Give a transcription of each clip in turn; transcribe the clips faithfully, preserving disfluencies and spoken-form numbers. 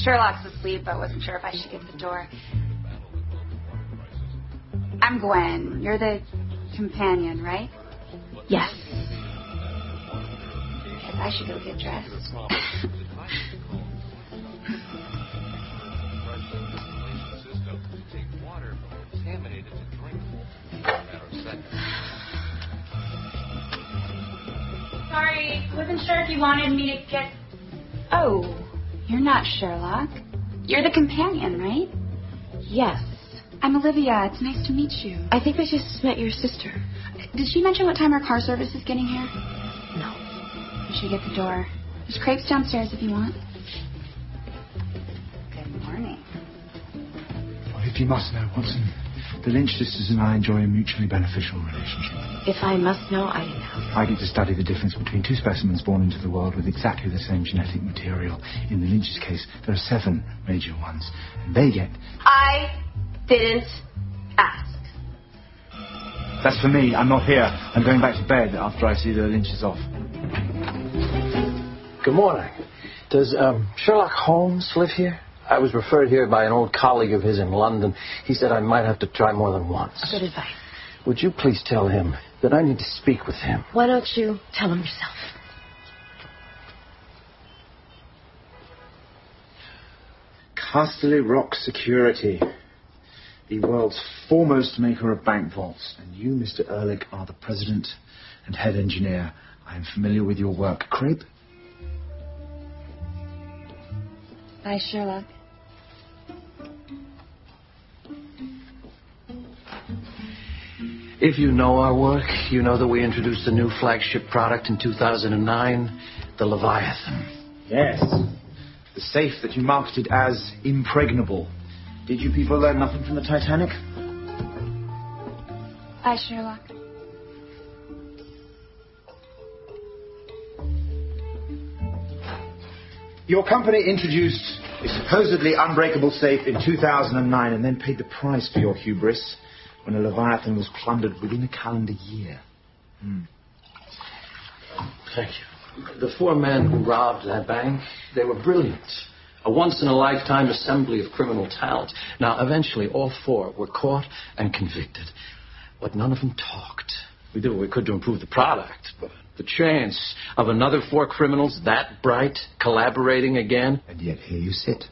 Sherlock's asleep, but wasn't sure if I should get the door. I'm Gwen. You're the companion, right? Yes. Guess I should go get dressed. Sorry, wasn't sure if you wanted me to get... Oh, you're not Sherlock. You're the companion, right? Yes. I'm Olivia. It's nice to meet you. I think I just met your sister. Did she mention what time her car service is getting here? No. You should get the door. There's crepes downstairs if you want. Good morning. Well, if you must know, Watson, the Lynch sisters and I enjoy a mutually beneficial relationship. If I must know, I know. I get to study the difference between two specimens born into the world with exactly the same genetic material. In the Lynch's case, there are seven major ones, and they get... I didn't ask. That's for me. I'm not here. I'm going back to bed after I see the Lynches off. Good morning. Does um, Sherlock Holmes live here? I was referred here by an old colleague of his in London. He said I might have to try more than once. Good advice. Would you please tell him that I need to speak with him? Why don't you tell him yourself? Casterly Rock Security, the world's foremost maker of bank vaults. And you, Mister Ehrlich, are the president and head engineer. I am familiar with your work. Crib? Bye, Sherlock. If you know our work, you know that we introduced a new flagship product in two thousand nine, the Leviathan. Yes. The safe that you marketed as impregnable. Did you people learn nothing from the Titanic? Bye, Sherlock. Your company introduced a supposedly unbreakable safe in two thousand nine and then paid the price for your hubris when a Leviathan was plundered within a calendar year. Hmm. Thank you. The four men who robbed that bank, they were brilliant. A once-in-a-lifetime assembly of criminal talent. Now, eventually, all four were caught and convicted. But none of them talked. We did what we could to improve the product, but the chance of another four criminals that bright collaborating again... And yet here you sit.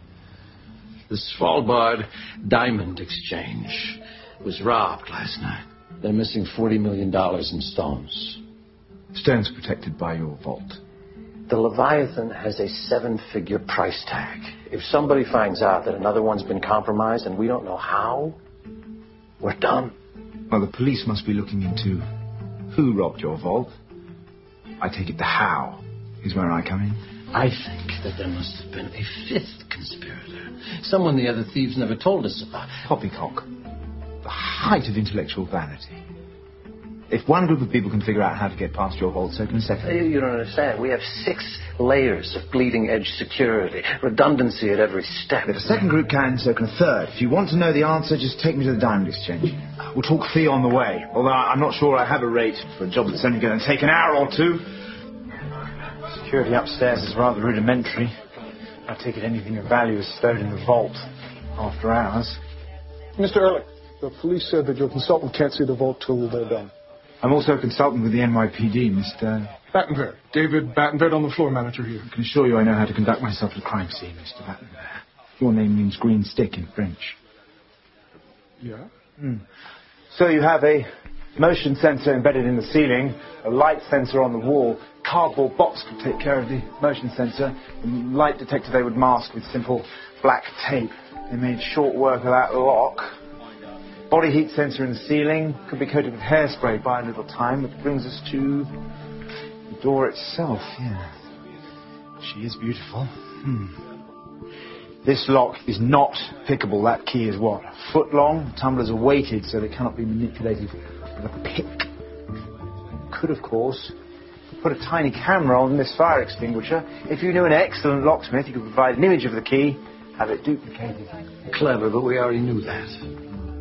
The Svalbard Diamond Exchange was robbed last night. They're missing forty million dollars in stones. Stones protected by your vault. The Leviathan has a seven-figure price tag. If somebody finds out that another one's been compromised and we don't know how, we're done. Well, the police must be looking into who robbed your vault. I take it the how is where I come in. I think that there must have been a fifth conspirator. Someone the other thieves never told us about. Poppycock. The height of intellectual vanity. If one group of people can figure out how to get past your vault, so can a second. You don't understand. We have six layers of bleeding-edge security. Redundancy at every step. If a second group can, so can a third. If you want to know the answer, just take me to the Diamond Exchange. We'll talk fee on the way. Although I'm not sure I have a rate for a job that's only going to take an hour or two. Security upstairs is rather rudimentary. I take it anything of value is stowed in the vault after hours. Mister Ehrlich, the police said that your consultant can't see the vault till they're done. I'm also a consultant with the N Y P D, Mister Battenberg. David Battenberg, on the floor manager here. I can assure you I know how to conduct myself at a crime scene, Mister Battenberg. Your name means green stick in French. Yeah? Mm. So you have a motion sensor embedded in the ceiling, a light sensor on the wall, cardboard box could take care of the motion sensor, and light detector they would mask with simple black tape. They made short work of that lock. Body heat sensor in the ceiling could be coated with hairspray. By a little time, which brings us to the door itself. Yeah, she is beautiful. Hmm. This lock is not pickable. That key is what? A foot long. Tumblers are weighted, so they cannot be manipulated with a pick. Could, of course, put a tiny camera on this fire extinguisher. If you knew an excellent locksmith, you could provide an image of the key, have it duplicated. Clever, but we already knew that.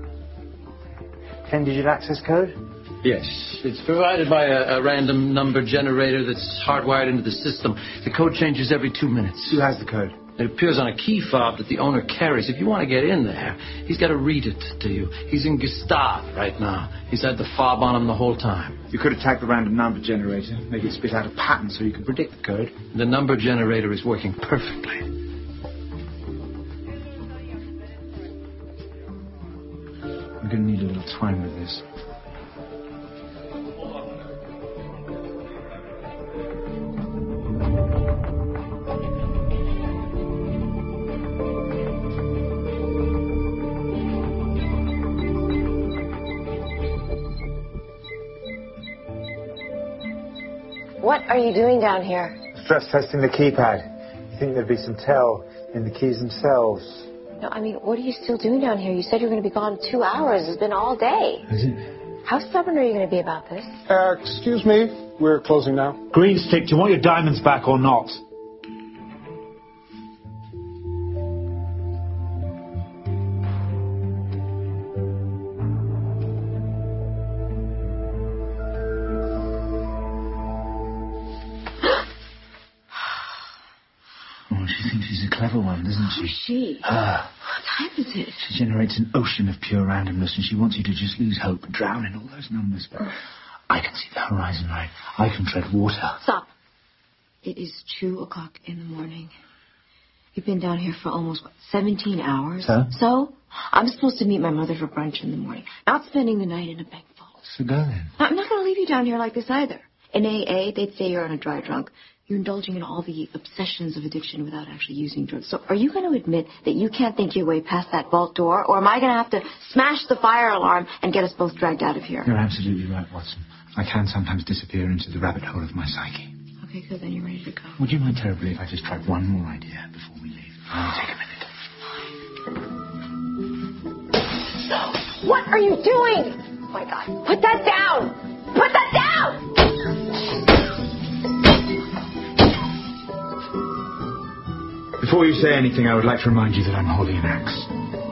ten-digit access code? Yes. It's provided by a, a random number generator that's hardwired into the system. The code changes every two minutes. Who has the code? It appears on a key fob that the owner carries. If you want to get in there, he's got to read it to you. He's in Gestalt right now. He's had the fob on him the whole time. You could attack the random number generator, make it spit out a pattern so you can predict the code. The number generator is working perfectly. I'm going to need a little time with this. What are you doing down here? Stress testing the keypad. You think there'd be some tell in the keys themselves? No, I mean, what are you still doing down here? You said you were going to be gone two hours. It's been all day. Is it? How stubborn are you going to be about this? Uh, excuse me. We're closing now. Green stick, do you want your diamonds back or not? She thinks she's a clever one, doesn't she? Who's she? Her. What time is it? She generates an ocean of pure randomness, and she wants you to just lose hope and drown in all those numbers. But I can see the horizon line. I can tread water. Stop. It is two o'clock in the morning. You've been down here for almost, what, seventeen hours? So? So? I'm supposed to meet my mother for brunch in the morning. Not spending the night in a bank vault. So go then. I'm not going to leave you down here like this either. In A A, they'd say you're on a dry drunk. You're indulging in all the obsessions of addiction without actually using drugs. So are you going to admit that you can't think your way past that vault door? Or am I going to have to smash the fire alarm and get us both dragged out of here? You're absolutely right, Watson. I can sometimes disappear into the rabbit hole of my psyche. Okay, good. Then you're ready to go. Would you mind terribly if I just tried one more idea before we leave? I'll take a minute. No. What are you doing? Oh, my God. Put that down. Put that down! Before you say anything, I would like to remind you that I'm holding an axe.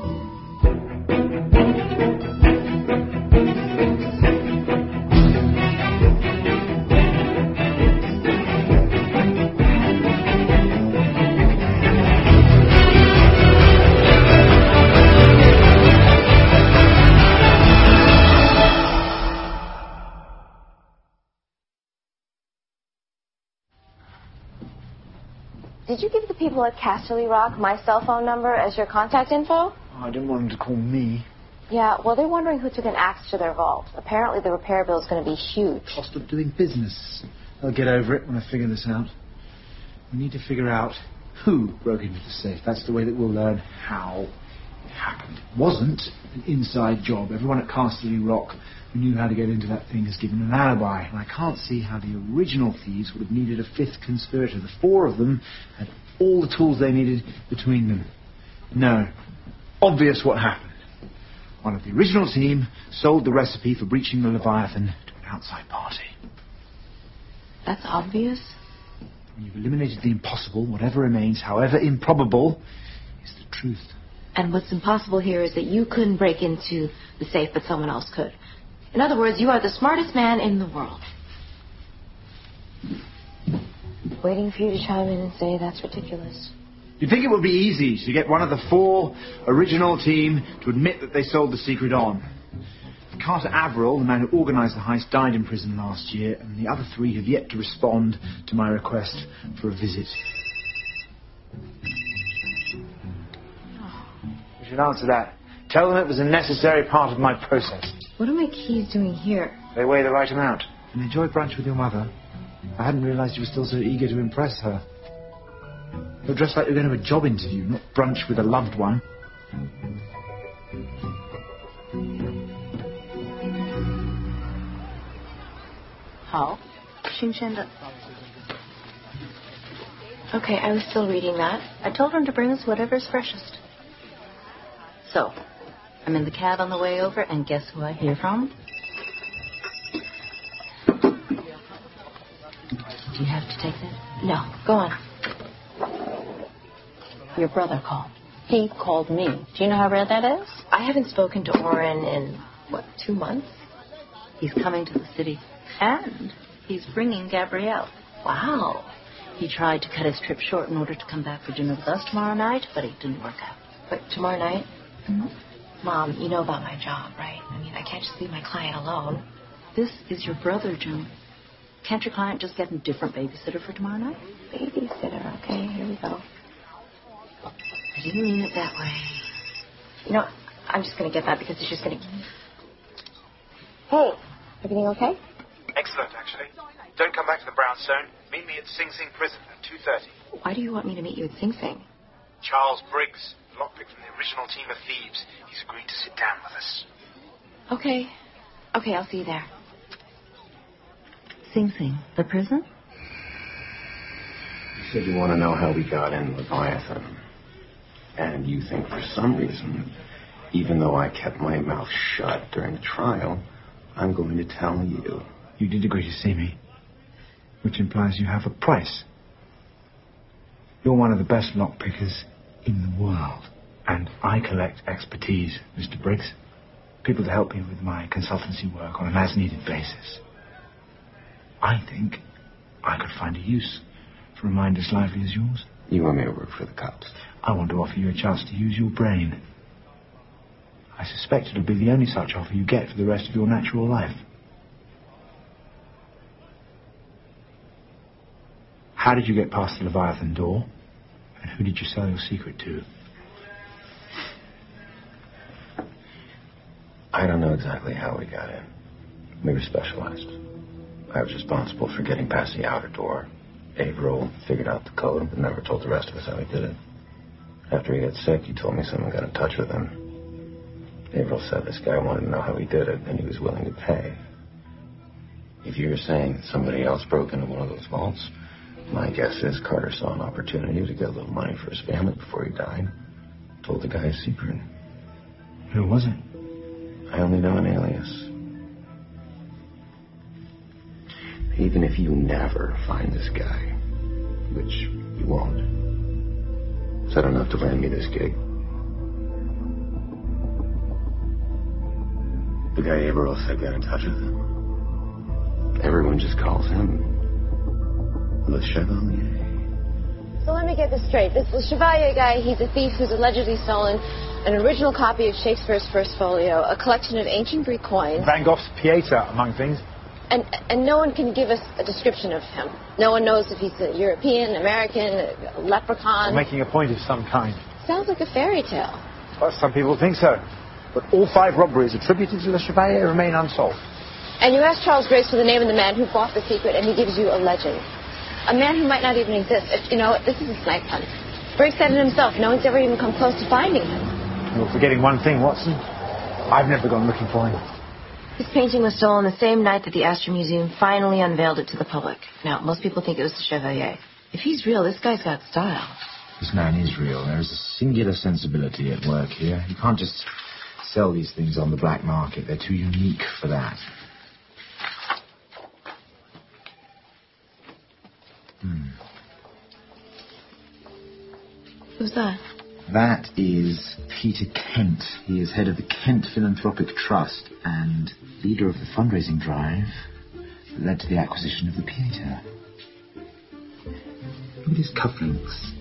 Did you give the people at Casterly Rock my cell phone number as your contact info? Oh, I didn't want them to call me. Yeah, well, they're wondering who took an axe to their vault. Apparently the repair bill is going to be huge. Cost of doing business. I'll get over it when I figure this out. We need to figure out who broke into the safe. That's the way that we'll learn how it happened. It wasn't an inside job. Everyone at Casterly Rock who knew how to get into that thing has given an alibi. And I can't see how the original thieves would have needed a fifth conspirator. The four of them had all the tools they needed between them. No. Obvious what happened. One of the original team sold the recipe for breaching the Leviathan to an outside party. That's obvious. When you've eliminated the impossible, whatever remains, however improbable, is the truth. And what's impossible here is that you couldn't break into the safe, but someone else could. In other words, you are the smartest man in the world. Waiting for you to chime in and say that's ridiculous. You'd think it would be easy to get one of the four original team to admit that they sold the secret on. Carter Averill, the man who organised the heist, died in prison last year, and the other three have yet to respond to my request for a visit. You should answer that. Tell them it was a necessary part of my process. What are my keys doing here? They weigh the right amount. And enjoy brunch with your mother. I hadn't realised you were still so eager to impress her. You're dressed like you're going to a job interview, not brunch with a loved one. How? Okay, I was still reading that. I told him to bring us whatever's freshest. So, I'm in the cab on the way over, and guess who I hear from? Do you have to take that? No, go on. Your brother called. He called me. Do you know how rare that is? I haven't spoken to Oren in, what, two months? He's coming to the city. And he's bringing Gabrielle. Wow. He tried to cut his trip short in order to come back for dinner with us tomorrow night, but it didn't work out. But tomorrow night? Mm-hmm. Mom, you know about my job, right? I mean, I can't just leave my client alone. This is your brother, Joan. Can't your client just get a different babysitter for tomorrow night? Babysitter, okay, here we go. I didn't mean it that way. You know, I'm just going to get that because he's just going to... Hey, everything okay? Excellent, actually. Don't come back to the Brownstone. Meet me at Sing Sing Prison at two thirty. Why do you want me to meet you at Sing Sing? Charles Briggs, lockpick from the original team of thieves. He's agreed to sit down with us. Okay. Okay, I'll see you there. Sing Sing, the prison? You said you want to know how we got in Leviathan. And you think for some reason, even though I kept my mouth shut during the trial, I'm going to tell you. You did agree to see me, which implies you have a price. You're one of the best lockpickers in the world, and I collect expertise, Mister Briggs. People to help me with my consultancy work on an as-needed basis. I think I could find a use for a mind as lively as yours. You want me to work for the cops? I want to offer you a chance to use your brain. I suspect it'll be the only such offer you get for the rest of your natural life. How did you get past the Leviathan door? And who did you sell your secret to? I don't know exactly how we got in. We were specialized. I was responsible for getting past the outer door. Averill figured out the code, but never told the rest of us how he did it. After he got sick, he told me someone got in touch with him. Averill said this guy wanted to know how he did it, and he was willing to pay. If you're saying that somebody else broke into one of those vaults, my guess is Carter saw an opportunity to get a little money for his family before he died. Told the guy a secret. Who was it? I only know an alias. Even if you never find this guy, which you won't, said enough to land me this gig. The guy Averill said got in touch with him. Everyone just calls him Le Chevalier. So let me get this straight. This Le Chevalier guy, he's a thief who's allegedly stolen an original copy of Shakespeare's First Folio, a collection of ancient Greek coins. Van Gogh's Pieta, among things. And and no one can give us a description of him. No one knows if he's a European, American, a leprechaun. Or making a point of some kind. Sounds like a fairy tale. Well, some people think so. But all five robberies attributed to Le Chevalier remain unsolved. And you ask Charles Briggs for the name of the man who bought the secret, and he gives you a legend. A man who might not even exist. If, you know, this is a snipe hunt. Briggs said it himself. No one's ever even come close to finding him. You're forgetting one thing, Watson. I've never gone looking for him. His painting was stolen the same night that the Astor Museum finally unveiled it to the public. Now, most people think it was the Chevalier. If he's real, this guy's got style. This man is real. There is a singular sensibility at work here. You can't just sell these things on the black market. They're too unique for that. Hmm. Who's that? That is Peter Kent. He is head of the Kent Philanthropic Trust and leader of the fundraising drive that led to the acquisition of the Pieta. Look at his cufflinks.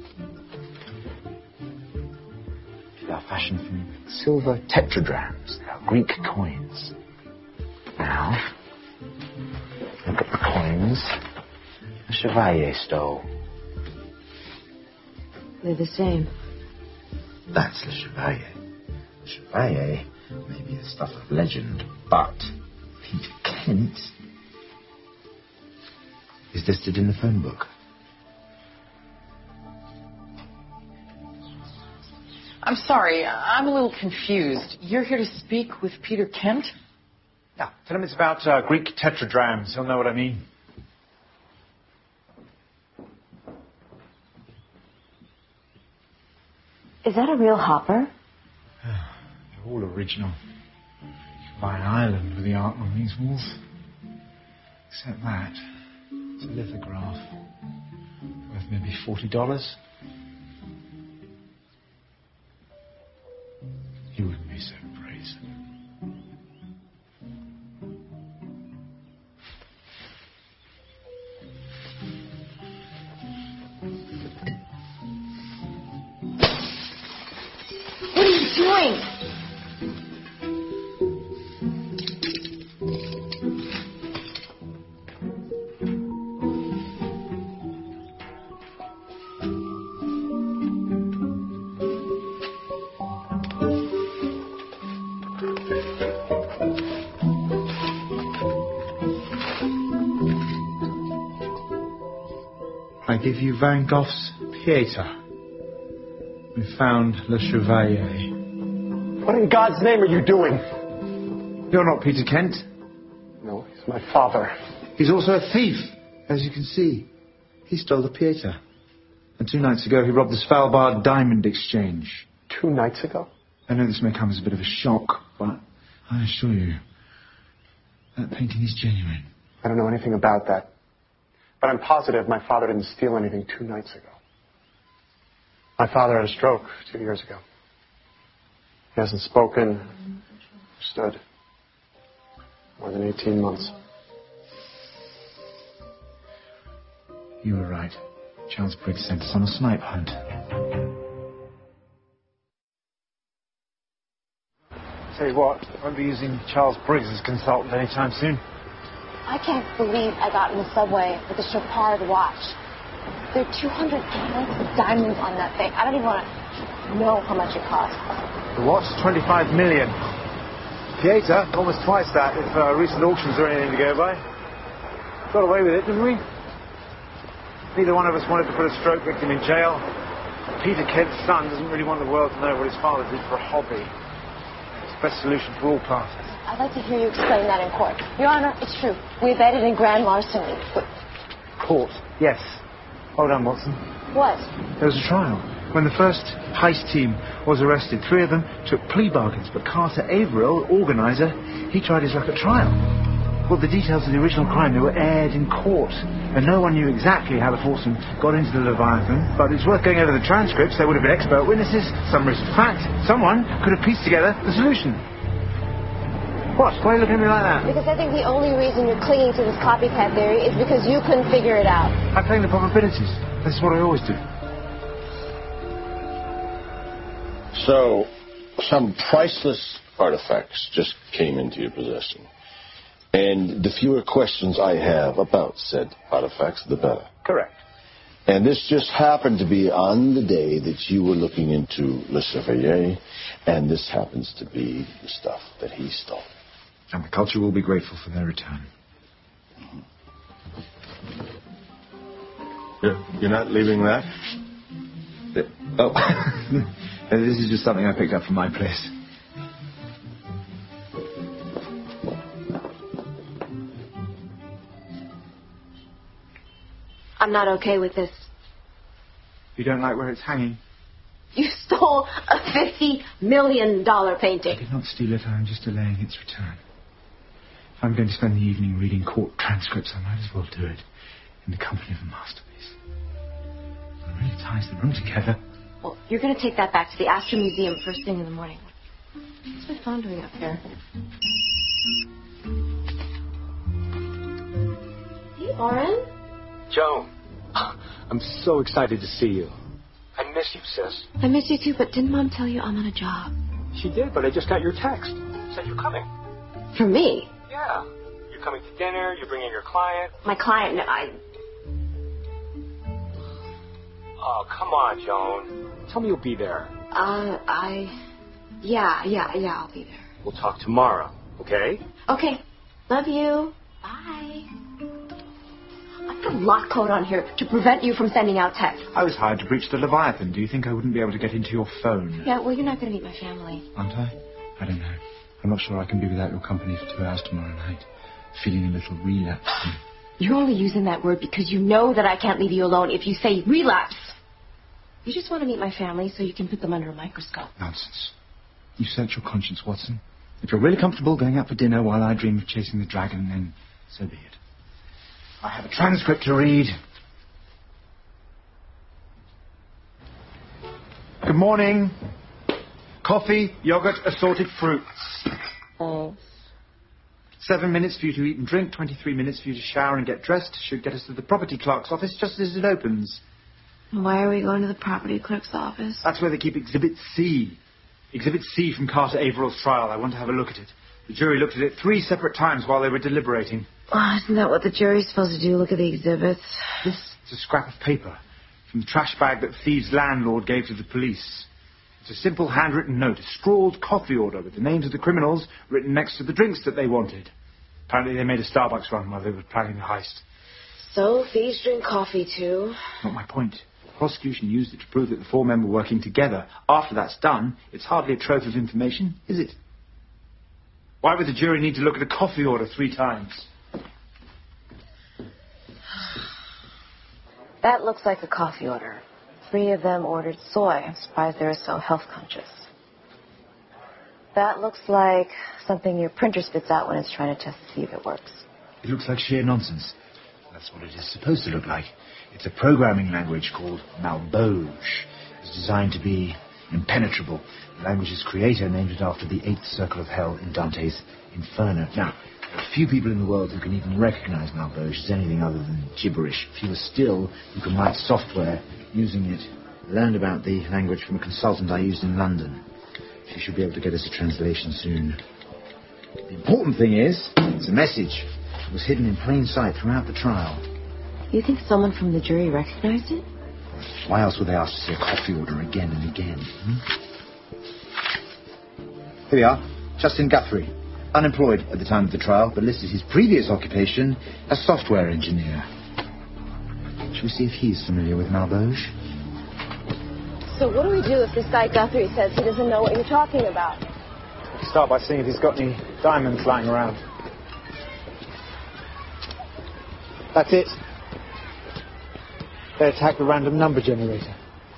They are fashioned from silver tetradrachms. They are Greek coins. Now, look at the coins the Chevalier stole. They're the same. That's Le Chevalier. Le Chevalier may be the stuff of legend, but Peter Kent is listed in the phone book. I'm sorry, I'm a little confused. You're here to speak with Peter Kent? Yeah, tell him it's about uh, Greek tetradrachms. He'll know what I mean. Is that a real hopper? They're all original. You can buy an island with the art on these walls. Except that. It's a lithograph. Worth maybe forty dollars. You wouldn't be so brazen. doing? I give you Van Gogh's Pieta. We found Le Chevalier. What in God's name are you doing? You're not Peter Kent. No, he's my father. He's also a thief, as you can see. He stole the Pieta. And two nights ago he robbed the Svalbard Diamond Exchange. Two nights ago? I know this may come as a bit of a shock, but I assure you, that painting is genuine. I don't know anything about that. But I'm positive my father didn't steal anything two nights ago. My father had a stroke two years ago. He hasn't spoken, stood, more than eighteen months. You were right. Charles Briggs sent us on a snipe hunt. Tell you what, I won't be using Charles Briggs as consultant anytime soon. I can't believe I got in the subway with a Chopard watch. There are two hundred carats of diamonds on that thing. I don't even want to know how much it costs. The watch, twenty-five million. Pieta, almost twice that, if uh, recent auctions are anything to go by. Got away with it, didn't we? Neither one of us wanted to put a stroke victim in jail. Peter Kent's son doesn't really want the world to know what his father did for a hobby. It's the best solution for all parties. I'd like to hear you explain that in court. Your Honor, it's true. We abetted in grand larceny. But... Court? Yes. Hold on, Watson. What? There was a trial. When the first heist team was arrested, three of them took plea bargains, but Carter Averill, organizer, he tried his luck at trial. Well, the details of the original crime, they were aired in court, and no one knew exactly how the foursome got into the Leviathan, but it's worth going over the transcripts. There would have been expert witnesses, summaries of fact. Someone could have pieced together the solution. What? Why are you looking at me like that? Because I think the only reason you're clinging to this copycat theory is because you couldn't figure it out. I'm playing the probabilities. This is what I always do. So, some priceless artifacts just came into your possession. And the fewer questions I have about said artifacts, the better. Correct. And this just happened to be on the day that you were looking into Le Chevalier, and this happens to be the stuff that he stole. And the culture will be grateful for their return. You're, you're not leaving that? Oh, this is just something I picked up from my place. I'm not okay with this. You don't like where it's hanging? You stole a fifty million dollar painting. I did not steal it. I'm just delaying its return. If I'm going to spend the evening reading court transcripts, I might as well do it in the company of a masterpiece. It really ties the room together. Well, you're going to take that back to the Astor Museum first thing in the morning. What's my phone doing up here? Hey, Oren. Joan, I'm so excited to see you. I miss you, sis. I miss you too, but didn't Mom tell you I'm on a job? She did, but I just got your text. Said you're coming. For me? Yeah. You're coming to dinner, you're bringing your client. My client, no, I... Oh, come on, Joan. Tell me you'll be there. Uh, I... Yeah, yeah, yeah, I'll be there. We'll talk tomorrow, okay? Okay. Love you. Bye. I put a lock code on here to prevent you from sending out texts. I was hired to breach the Leviathan. Do you think I wouldn't be able to get into your phone? Yeah, well, you're not going to meet my family. Aren't I? I don't know. I'm not sure I can be without your company for two hours tomorrow night. Feeling a little relapse. You're only using that word because you know that I can't leave you alone if you say relapse. You just want to meet my family so you can put them under a microscope. Nonsense. You search your conscience, Watson. If you're really comfortable going out for dinner while I dream of chasing the dragon, then so be it. I have a transcript to read. Good morning. Coffee, yogurt, assorted fruits. Thanks. Seven minutes for you to eat and drink, twenty-three minutes for you to shower and get dressed. Should get us to the property clerk's office just as it opens. Why are we going to the property clerk's office? That's where they keep Exhibit C. Exhibit C from Carter Averill's trial. I want to have a look at it. The jury looked at it three separate times while they were deliberating. Oh, isn't that what the jury's supposed to do? Look at the exhibits. This is a scrap of paper from the trash bag that Thieves' landlord gave to the police. It's a simple handwritten note, a scrawled coffee order with the names of the criminals written next to the drinks that they wanted. Apparently they made a Starbucks run while they were planning the heist. So, thieves drink coffee too? Not my point. The prosecution used it to prove that the four men were working together. After that's done, it's hardly a trove of information, is it? Why would the jury need to look at a coffee order three times? That looks like a coffee order. Three of them ordered soy. I'm surprised they were so health conscious. That looks like something your printer spits out when it's trying to test to see if it works. It looks like sheer nonsense. That's what it is supposed to look like. It's a programming language called Malboge. It's designed to be impenetrable. The language's creator named it after the eighth circle of hell in Dante's Inferno. Now, there are few people in the world who can even recognize Malboge as anything other than gibberish. Fewer still who can write software using it. I learned about the language from a consultant I used in London. She should be able to get us a translation soon. The important thing is, it's a message. It was hidden in plain sight throughout the trial. You think someone from the jury recognized it? Why else would they ask to see a coffee order again and again? Hmm? Here we are. Justin Guthrie. Unemployed at the time of the trial, but listed his previous occupation as software engineer. Shall we see if he's familiar with Malboge? So what do we do if this guy Guthrie says he doesn't know what you're talking about? Start by seeing if he's got any diamonds lying around. That's it. They attacked the random number generator.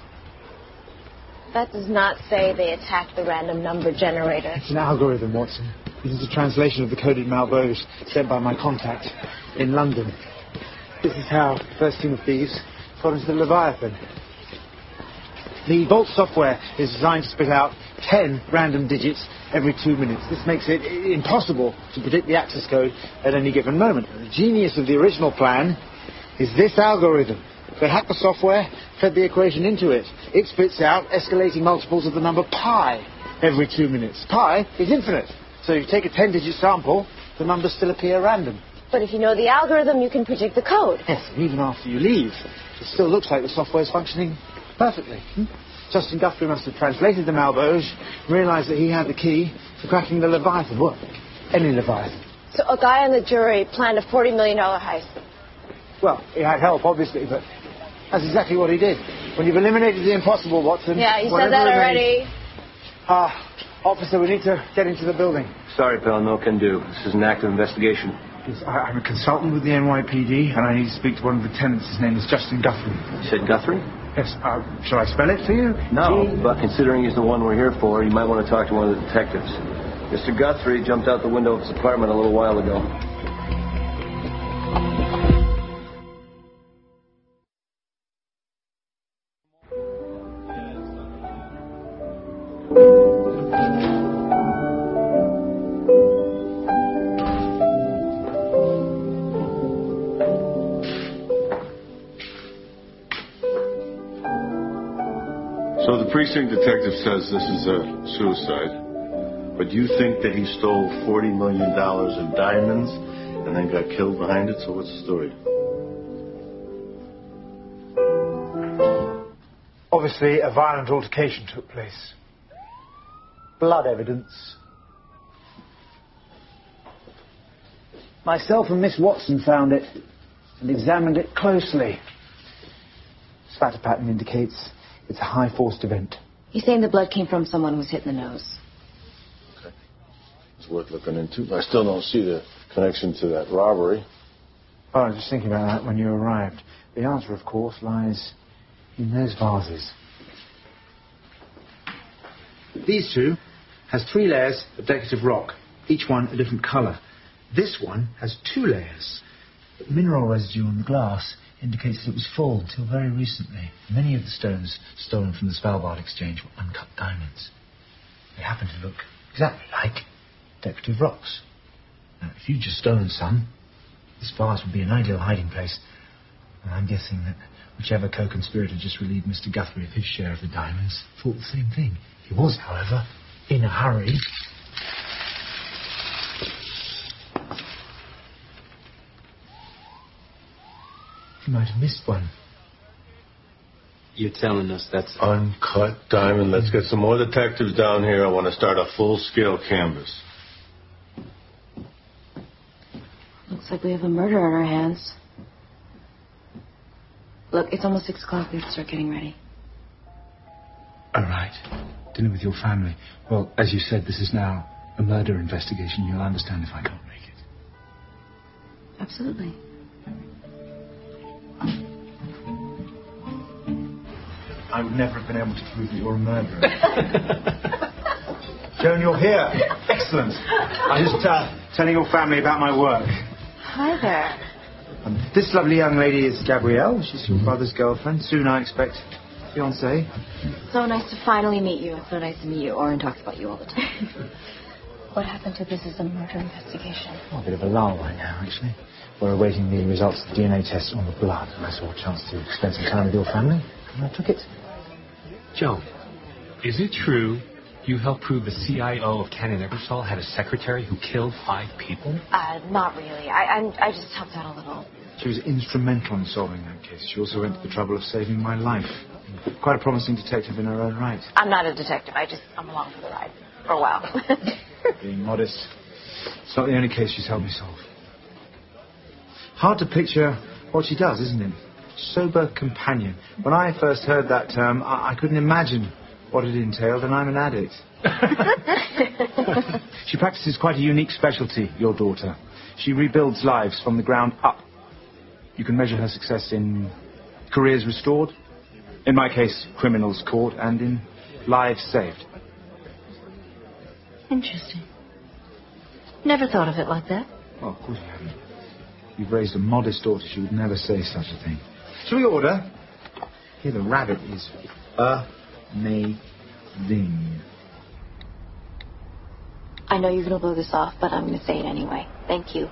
That does not say they attacked the random number generator. It's an algorithm, Watson. This is a translation of the coded Malboge sent by my contact in London. This is how the first team of thieves got into the Leviathan. The Vault software is designed to spit out ten random digits every two minutes. This makes it impossible to predict the access code at any given moment. The genius of the original plan is this algorithm. They hacked the software, fed the equation into it. It spits out escalating multiples of the number pi every two minutes. Pi is infinite. So if you take a ten-digit sample, the numbers still appear random. But if you know the algorithm, you can predict the code. Yes, and even after you leave, it still looks like the software is functioning perfectly. Hmm? Justin Guthrie must have translated the Malboge, realized that he had the key for cracking the Leviathan. What? Any Leviathan. So a guy on the jury planned a forty million dollars heist. Well, he had help, obviously, but that's exactly what he did. When you've eliminated the impossible, Watson... Yeah, you said that already. Ah, uh, officer, we need to get into the building. Sorry, pal, no can do. This is an active investigation. Yes, I, I'm a consultant with the N Y P D, and I need to speak to one of the tenants. His name is Justin Guthrie. You said Guthrie? Yes, uh, shall I spell it for you? No, G- but considering he's the one we're here for, you might want to talk to one of the detectives. Mister Guthrie jumped out the window of his apartment a little while ago. So the precinct detective says this is a suicide, but you think that he stole forty million dollars in diamonds and then got killed behind it? So what's the story? Obviously, a violent altercation took place. Blood evidence. Myself and Miss Watson found it and examined it closely. Spatter pattern indicates it's a high-forced event. He's saying the blood came from someone who was hit in the nose. Okay. It's worth looking into. I still don't see the connection to that robbery. Oh, I was just thinking about that when you arrived. The answer, of course, lies in those vases. These two has three layers of decorative rock, each one a different colour. This one has two layers. But mineral residue on the glass indicates that it was full until very recently. Many of the stones stolen from the Svalbard exchange were uncut diamonds. They happen to look exactly like decorative rocks. Now, if you'd just stolen some, this vase would be an ideal hiding place. And I'm guessing that whichever co-conspirator just relieved Mister Guthrie of his share of the diamonds thought the same thing. He was, however, in a hurry. You might have missed one. You're telling us that's... Uncut diamond. Let's get some more detectives down here. I want to start a full-scale canvass. Looks like we have a murder on our hands. Look, it's almost six o'clock. We have to start getting ready. All right. Dinner with your family. Well, as you said, this is now a murder investigation. You'll understand if I don't make it. Absolutely. I would never have been able to prove that you're a murderer. Joan, you're here. Excellent. I'm just uh, telling your family about my work. Hi there. Um, this lovely young lady is Gabrielle. She's your brother's girlfriend. Soon, I expect, fiancée. So nice to finally meet you. It's so nice to meet you. Oren talks about you all the time. What happened to this is a murder investigation? Oh, a bit of a lull right now, actually. We're awaiting the results of the D N A test on the blood. And I saw a chance to spend some time with your family, and I took it. Joan, is it true you helped prove the C I O of Canon Ebersol had a secretary who killed five people? Uh, not really. I, I'm, I just helped out a little. She was instrumental in solving that case. She also went to the trouble of saving my life. Quite a promising detective in her own right. I'm not a detective. I just, I'm along for the ride. For a while. Being modest. It's not the only case she's helped me solve. Hard to picture what she does, isn't it? Sober companion. When I first heard that term, I, I couldn't imagine what it entailed, and I'm an addict. She practices quite a unique specialty, your daughter. She rebuilds lives from the ground up. You can measure her success in careers restored, in my case, criminals caught, and in lives saved. Interesting. Never thought of it like that. Oh, of course you haven't. You've raised a modest daughter. She would never say such a thing. Shall we order? Here, the rabbit is amazing. I know you're going to blow this off, but I'm going to say it anyway. Thank you.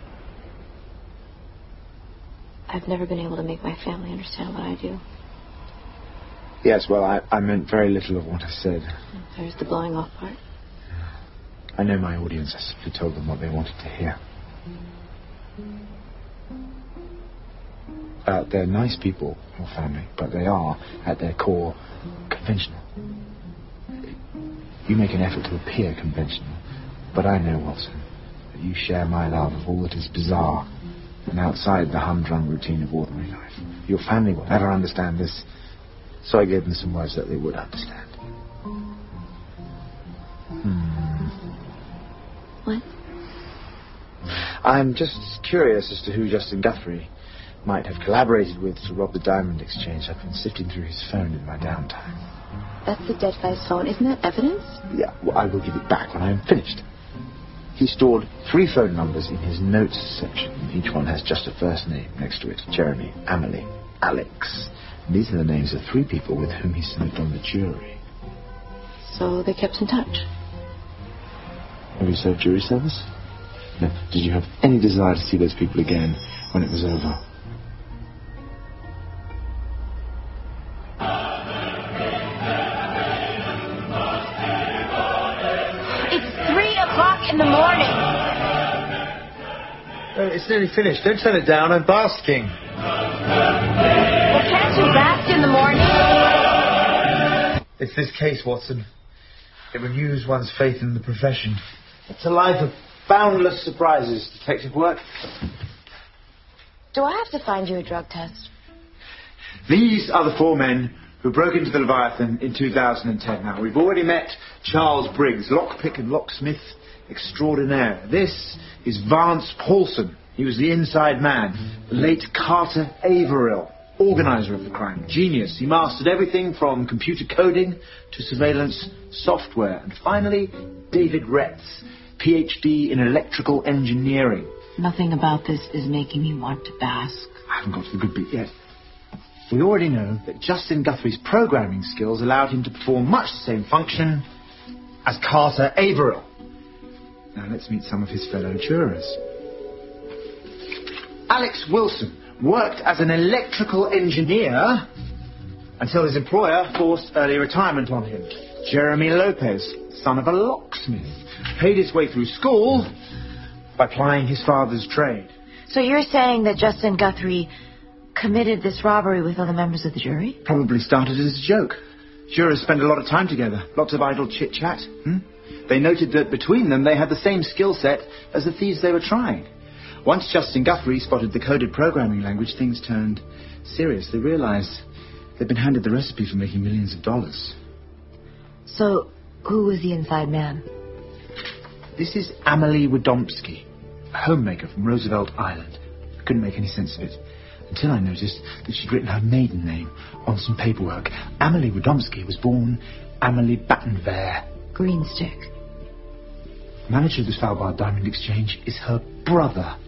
I've never been able to make my family understand what I do. Yes, well, I, I meant very little of what I said. There's the blowing off part. I know my audience. I simply told them what they wanted to hear. Uh, they're nice people, your family, but they are, at their core, conventional. You make an effort to appear conventional, but I know, Watson, that you share my love of all that is bizarre and outside the humdrum routine of ordinary life. Your family will never understand this, so I gave them some words that they would understand. Hmm. What? I'm just curious as to who Justin Guthrie might have collaborated with to rob the diamond exchange. I've been sifting through his phone in my downtime. That's the dead guy's phone. Isn't that evidence? Yeah, well, I will give it back when I am finished. He stored three phone numbers in his notes section. Each one has just a first name next to it. Jeremy, Amelie, Alex. And these are the names of three people with whom he served on the jury. So they kept in touch. Have you served jury service? No. Did you have any desire to see those people again when it was over? In the morning. Oh, it's nearly finished. Don't turn it down. I'm basking. Well, can't you bask in the morning? It's this case, Watson. It renews one's faith in the profession. It's a life of boundless surprises, detective work. Do I have to find you a drug test? These are the four men who broke into the Leviathan in two thousand ten. Now, we've already met Charles Briggs, lockpick and locksmith extraordinaire. This is Vance Paulson. He was the inside man. The late Carter Averill, organizer of the crime. Genius. He mastered everything from computer coding to surveillance software. And finally, David Retz, P H D in electrical engineering. Nothing about this is making me want to bask. I haven't got to the good bit yet. We already know that Justin Guthrie's programming skills allowed him to perform much the same function as Carter Averill. Now let's meet some of his fellow jurors. Alex Wilson worked as an electrical engineer until his employer forced early retirement on him. Jeremy Lopez, son of a locksmith. Paid his way through school by plying his father's trade. So you're saying that Justin Guthrie committed this robbery with other members of the jury? Probably started as a joke. Jurors spend a lot of time together. Lots of idle chit-chat. Hmm? They noted that between them they had the same skill set as the thieves they were trying. Once Justin Guthrie spotted the coded programming language, things turned serious. They realized they'd been handed the recipe for making millions of dollars. So, who was the inside man? This is Amelie Wadomsky, a homemaker from Roosevelt Island. I couldn't make any sense of it until I noticed that she'd written her maiden name on some paperwork. Amelie Wadomsky was born Amelie Battenvere. Greenstick. Manager of the Svalbard Diamond Exchange is her brother.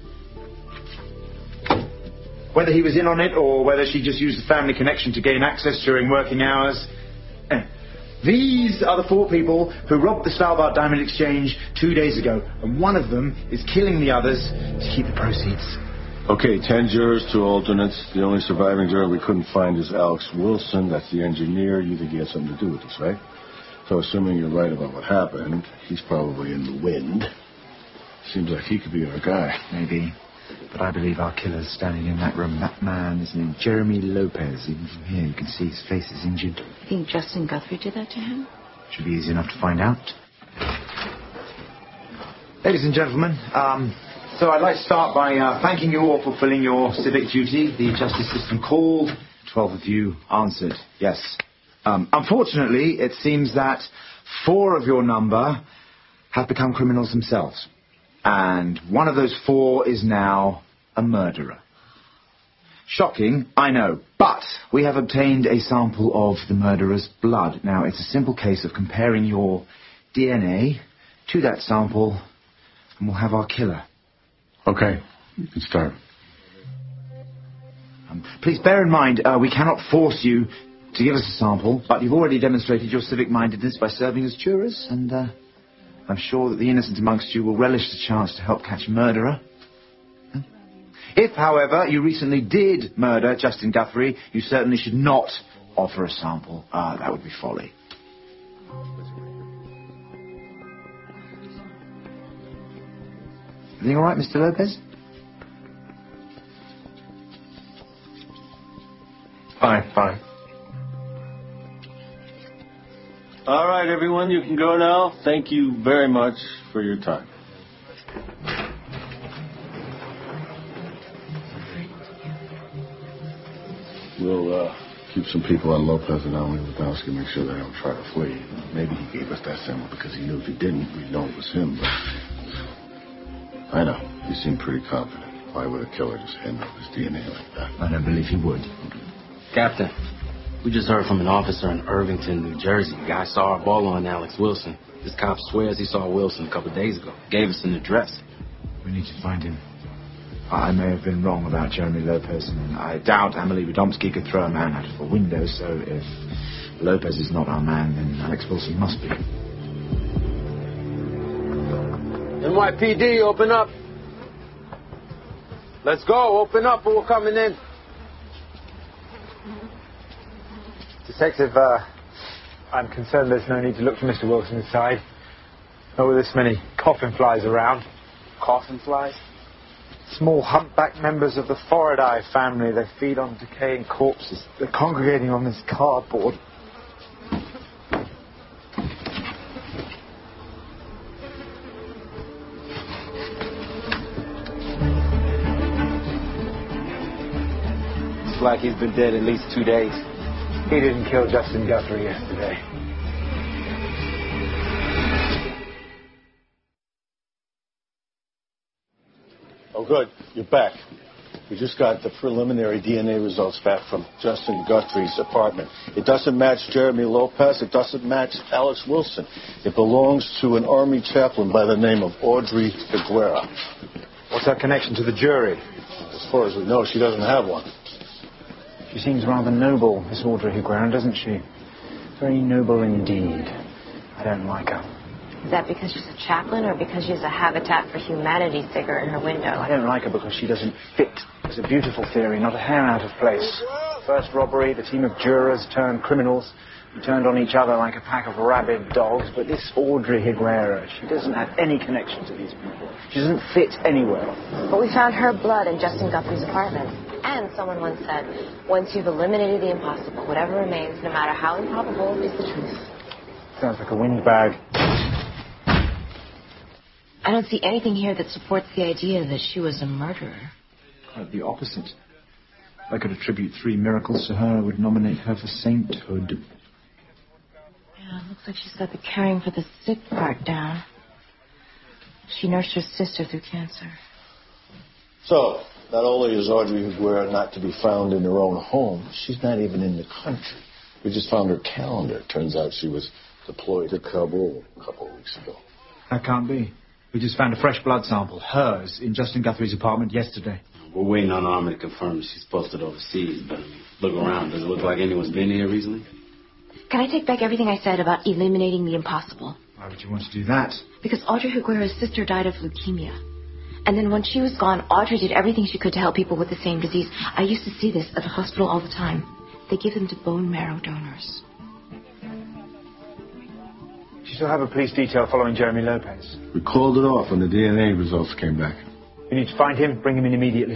Whether he was in on it or whether she just used the family connection to gain access during working hours. Eh. These are the four people who robbed the Svalbard Diamond Exchange two days ago, and one of them is killing the others to keep the proceeds. Okay, ten jurors, two alternates. The only surviving juror we couldn't find is Alex Wilson. That's the engineer. You think he had something to do with this, right? So assuming you're right about what happened, he's probably in the wind. Seems like he could be our guy. Maybe. But I believe our killer's standing in that room. That man is named Jeremy Lopez. Even from here, you can see his face is injured. You think Justin Guthrie did that to him? Should be easy enough to find out. Ladies and gentlemen, um, so I'd like to start by uh, thanking you all for fulfilling your civic duty. The justice system called. Twelve of you answered yes. Um, unfortunately, it seems that four of your number have become criminals themselves. And one of those four is now a murderer. Shocking, I know, but we have obtained a sample of the murderer's blood. Now, it's a simple case of comparing your D N A to that sample, and we'll have our killer. Okay, you can start. Um, please bear in mind, uh, we cannot force you to give us a sample, but you've already demonstrated your civic-mindedness by serving as jurors, and uh, I'm sure that the innocent amongst you will relish the chance to help catch a murderer. If, however, you recently did murder Justin Guthrie, you certainly should not offer a sample. Uh, that would be folly. Everything all right, Mister Lopez? Fine, fine. All right, everyone, you can go now. Thank you very much for your time. We'll uh, keep some people on Lopez and Amelie Wadomsky, make sure they don't try to flee. Maybe he gave us that sample because he knew if he didn't, we'd know it was him. But I know, he seemed pretty confident. Why would a killer just hand over his D N A like that? I don't believe he would. Captain, we just heard from an officer in Irvington, New Jersey. The guy saw our ball on Alex Wilson. This cop swears he saw Wilson a couple of days ago. Gave us an address. We need to find him. I may have been wrong about Jeremy Lopez, and I doubt Amelie Wadomsky could throw a man out of a window, so if Lopez is not our man, then Alex Wilson must be. N Y P D, open up. Let's go, open up, or we're coming in. Detective, uh, I'm concerned there's no need to look for Mister Wilson's side. Not with this many coffin flies around. Coffin flies? Small humpback members of the Foridae family. They feed on decaying corpses. They're congregating on this cardboard. It's like he's been dead at least two days. He didn't kill Justin Guthrie yesterday. Oh, good. You're back. We just got the preliminary D N A results back from Justin Guthrie's apartment. It doesn't match Jeremy Lopez. It doesn't match Alex Wilson. It belongs to an Army chaplain by the name of Audrey Figuera. What's her connection to the jury? As far as we know, she doesn't have one. She seems rather noble, Miss Audrey Figuera, doesn't she? Very noble indeed. I don't like her. Is that because she's a chaplain or because she's a Habitat for Humanity figure in her window? I don't like her because she doesn't fit. It's a beautiful theory, not a hair out of place. First robbery, the team of jurors turned criminals. You turned on each other like a pack of rabid dogs, but this Audrey Higuera, she doesn't have any connection to these people. She doesn't fit anywhere. But we found her blood in Justin Guthrie's apartment. And someone once said, once you've eliminated the impossible, whatever remains, no matter how improbable, is the truth. Sounds like a windbag. I don't see anything here that supports the idea that she was a murderer. Quite the opposite. If I could attribute three miracles to her, I would nominate her for sainthood. Yeah, it looks like she's got the caring for the sick part down. She nursed her sister through cancer. So, not only is Audrey Higuera not to be found in her own home, she's not even in the country. We just found her calendar. Turns out she was deployed to Kabul a couple of weeks ago. That can't be. We just found a fresh blood sample, hers, in Justin Guthrie's apartment yesterday. We're waiting on Armin to confirm she's posted overseas, but I mean, look around. Does it look like anyone's been here recently? Can I take back everything I said about eliminating the impossible? Why would you want to do that? Because Audrey Higuera's sister died of leukemia. And then when she was gone, Audrey did everything she could to help people with the same disease. I used to see this at the hospital all the time. They give them to bone marrow donors. You still have a police detail following Jeremy Lopez. We called it off when the D N A results came back. You need to find him, bring him in immediately.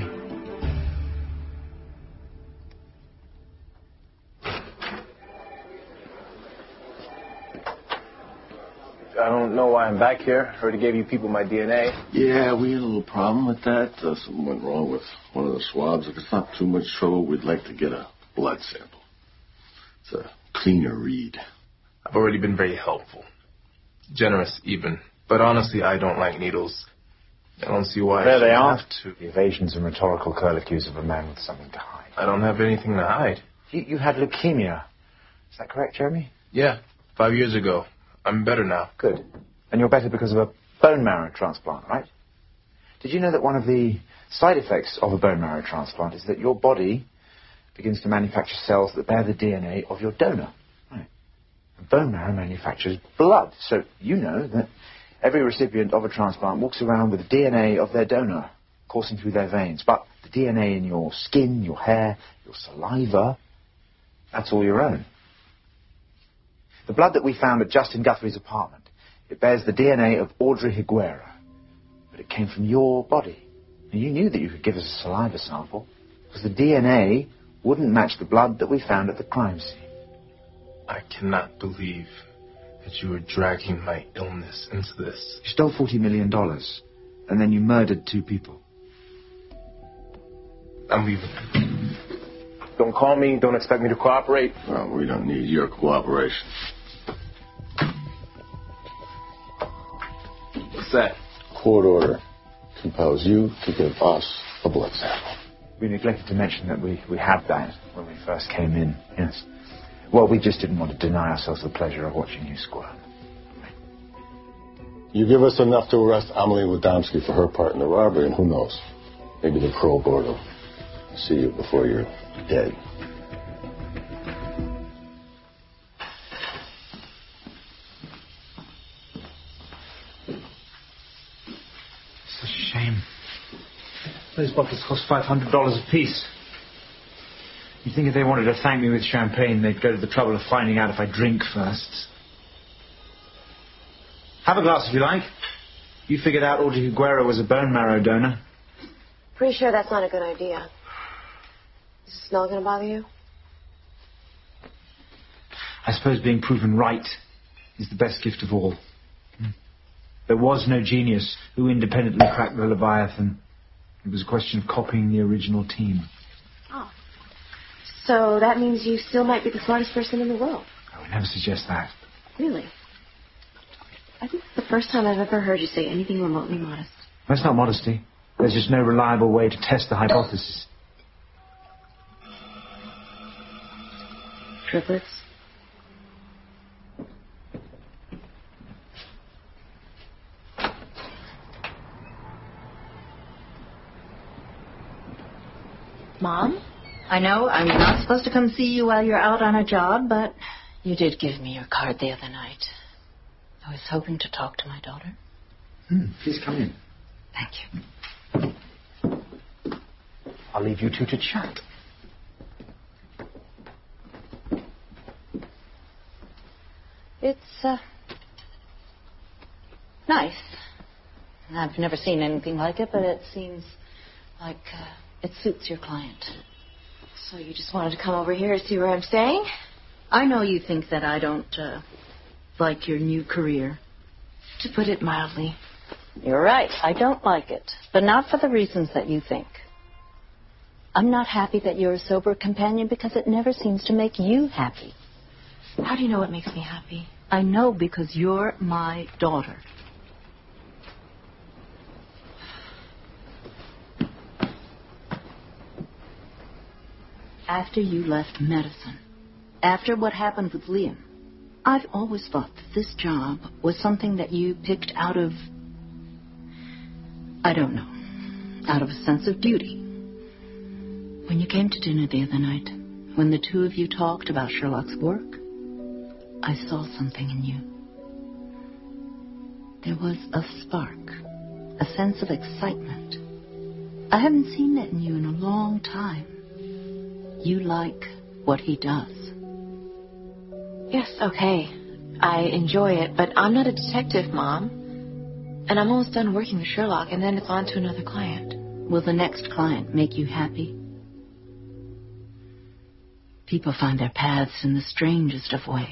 I don't know why I'm back here. I already gave you people my D N A. Yeah, we had a little problem with that. Uh, something went wrong with one of the swabs. If it's not too much trouble, we'd like to get a blood sample. It's a cleaner read. I've already been very helpful. Generous, even. But honestly, I don't like needles. I don't see why There I they are. have to. The evasions and rhetorical curlicues of a man with something to hide. I don't have anything to hide. You, you had leukemia. Is that correct, Jeremy? Yeah, five years ago. I'm better now. Good. And you're better because of a bone marrow transplant, right? Did you know that one of the side effects of a bone marrow transplant is that your body begins to manufacture cells that bear the D N A of your donor? Right. And bone marrow manufactures blood. So you know that every recipient of a transplant walks around with the D N A of their donor coursing through their veins. But the D N A in your skin, your hair, your saliva, that's all your own. The blood that we found at Justin Guthrie's apartment, it bears the D N A of Audrey Higuera. But it came from your body. And you knew that you could give us a saliva sample, because the D N A wouldn't match the blood that we found at the crime scene. I cannot believe that you are dragging my illness into this. You stole forty million dollars, and then you murdered two people. I'm leaving. Don't call me. Don't expect me to cooperate. Well, we don't need your cooperation. What's that? Court order compels you to give us a blood sample. We neglected to mention that we, we had that when we first came in, yes. Well, we just didn't want to deny ourselves the pleasure of watching you squirm. You give us enough to arrest Amelie Wadomsky for her part in the robbery, and who knows? Maybe the parole board will see you before you're dead. It's a shame. Those bottles cost five hundred dollars apiece. You'd think if they wanted to thank me with champagne, they'd go to the trouble of finding out if I drink first. Have a glass if you like. You figured out Audrey Higuera was a bone marrow donor. Pretty sure that's not a good idea. Is the smell going to bother you? I suppose being proven right is the best gift of all. There was no genius who independently cracked the Leviathan. It was a question of copying the original team. Oh. So that means you still might be the smartest person in the world. I would never suggest that. Really? I think it's the first time I've ever heard you say anything remotely modest. That's not modesty. There's just no reliable way to test the hypothesis. Triplets? Mom, I know I'm not supposed to come see you while you're out on a job, but you did give me your card the other night. I was hoping to talk to my daughter. Hmm, please come in. Thank you. I'll leave you two to chat. It's, uh, nice. I've never seen anything like it, but it seems like uh, it suits your client. So you just wanted to come over here and see where I'm staying? I know you think that I don't uh, like your new career. To put it mildly. You're right. I don't like it. But not for the reasons that you think. I'm not happy that you're a sober companion because it never seems to make you happy. How do you know what makes me happy? I know because you're my daughter. After you left medicine, after what happened with Liam, I've always thought that this job was something that you picked out of, I don't know, out of a sense of duty. When you came to dinner the other night, when the two of you talked about Sherlock's work, I saw something in you. There was a spark, a sense of excitement. I haven't seen that in you in a long time. You like what he does. Yes, okay. I enjoy it, but I'm not a detective, Mom. And I'm almost done working with Sherlock, and then it's on to another client. Will the next client make you happy? People find their paths in the strangest of ways.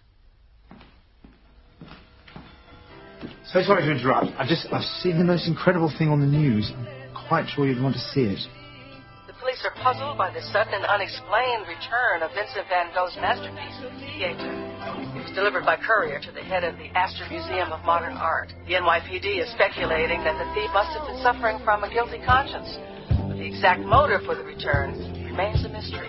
So sorry to interrupt. I've just I've seen the most incredible thing on the news. I'm quite sure you'd want to see it. The police are puzzled by the sudden and unexplained return of Vincent van Gogh's masterpiece, Theater. It was delivered by courier to the head of the Astor Museum of Modern Art. The N Y P D is speculating that the thief must have been suffering from a guilty conscience. But the exact motive for the return remains a mystery.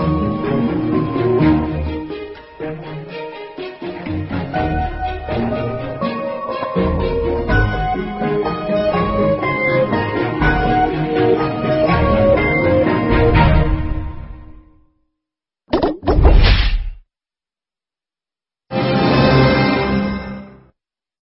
Thank you.